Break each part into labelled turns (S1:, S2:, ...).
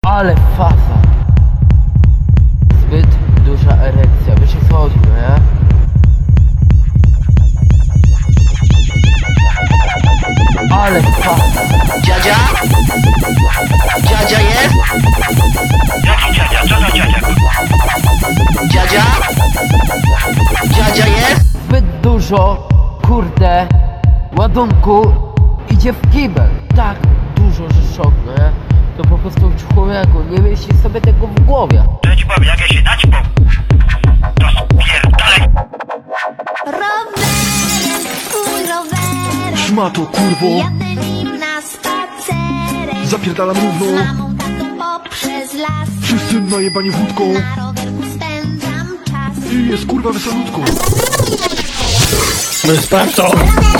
S1: Ale faza. Zbyt duża erekcja. Wiesz o co chodzi, no nie? Ale faza.
S2: Dziadzia? Dziadzia jest?
S3: Jaki dziadzia? Co za dziadzia?
S2: Dziadzia? Dziadzia jest?
S1: Zbyt dużo, kurde, ładunku idzie w kibel. Tak dużo, że szok, no nie? To po prostu człowieku nie mieści sobie tego w głowie.
S3: To ja ci powiem, jak ja się naćpą, to spierdalaj.
S4: Rowerem, twój rowerem,
S5: Szmato, kurwo,
S4: jadę nim na spacerek.
S5: zapierdalam
S4: Z
S5: równo.
S4: mamą, tatą poprzez las,
S5: Wszyscy najebani wódką
S4: na rowerku spędzam czas.
S5: i jest kurwa weselutko.
S2: Sparto!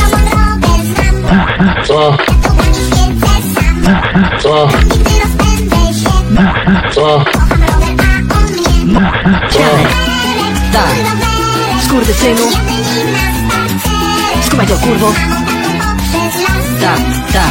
S6: Tak, skurwysynu, skumaj to kurwo. Tak, tak,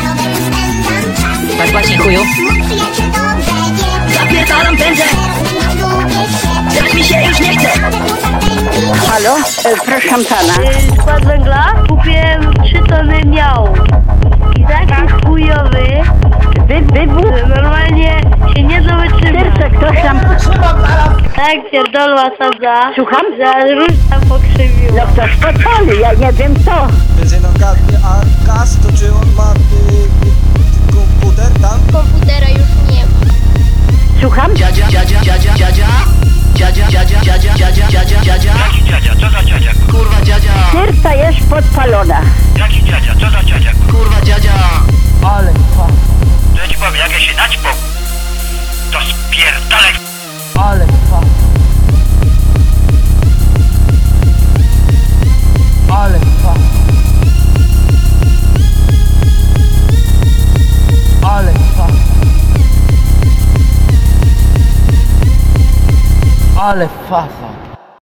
S6: tak właśnie chuju. Zapierdalam pędzę, jak mi się już nie chce.
S7: Halo? Proszę pana.
S8: Skład węgla kupiłem 3 tony miał. I taki chujowy,
S7: Wybuch.
S8: normalnie się nie dowytrzyma.
S7: Serce ktoś tam...
S8: Tak pierdolła sadza.
S7: Słucham?
S8: Że róż tam pokrzywiła.
S7: No ktoś podpali, ja nie wiem co.
S9: Benzyną gadnie, a gaz to czy on ma komputer tam?
S4: Komputera już nie ma.
S7: Słucham?
S2: Dziadzia, dziadzia, dziadzia, dziadzia? Dziadzia, dziadzia, dziadzia, dziadzia, dziadzia, dziadzia?
S3: Jaki dziadzia? Co za dziadzia?
S2: Kurwa dziadzia!
S7: Serca jest podpalona.
S3: Jaki dziadzia? Co za dziadzia?
S2: Kurwa dziadzia!
S1: Ale faza.
S3: To ja ci powiem, jak ja się naćpą, to spierdalaj.
S1: Ale faza. Ale faza. Ale faza. Ale faza.